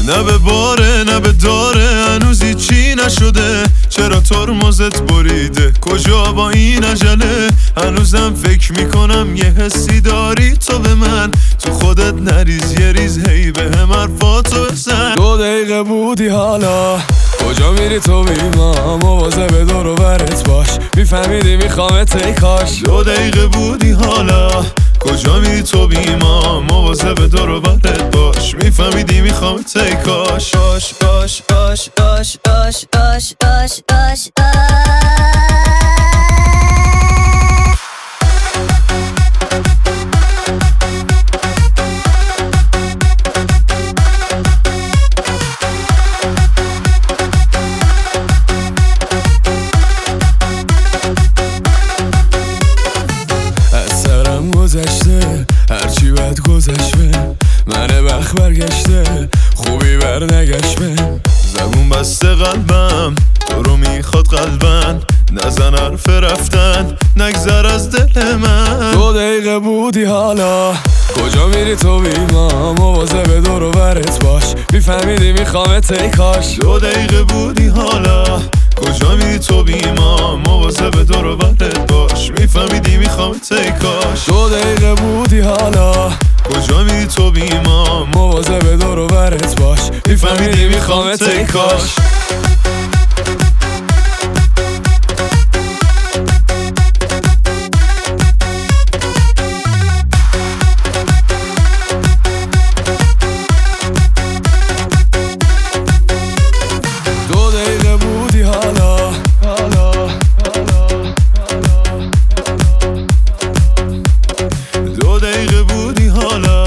نه به باره نه به داره، هنوزی چی نشده. چرا ترمزت بریده؟ کجا با این عجله؟ هنوزم فکر میکنم یه حسی داری تو به من. تو خودت نریز یه ریز هی به هم حرفاتو بزن. 2 دقیقه بودی حالا کجا میری تو بیما؟ مواظب دور و برت باش، میفهمیدی میخوامت ای کاش. 2 دقیقه بودی حالا کجا میری تو بیما؟ مواظب دور و برت باش، میفهمیدی میخوامت ای کاش. باش باش باش باش باش باش باش باش گذشته هرچی بد گذشته، من وقت برگشته خوبی بر نگشته. زبون بسته قلبم تو رو میخواد قلبن، نزن حرف رفتن نگذر از دل من. 2 دقیقه بودی حالا کجا میری تو بیما؟ مواظب دور و برت باش، میفهمیدی میخوامت ای کاش. 2 دقیقه بودی حالا کجا میری تو بیما؟ مواظب دور و برت باش، میفهمیدی میخوامت ای کاش. 2 دقیقه بودی حالا کجا میری تو بیما؟ مواظب دور و برت باش، میفهمیدی میخوامت ای کاش. دقیقه بودی حالا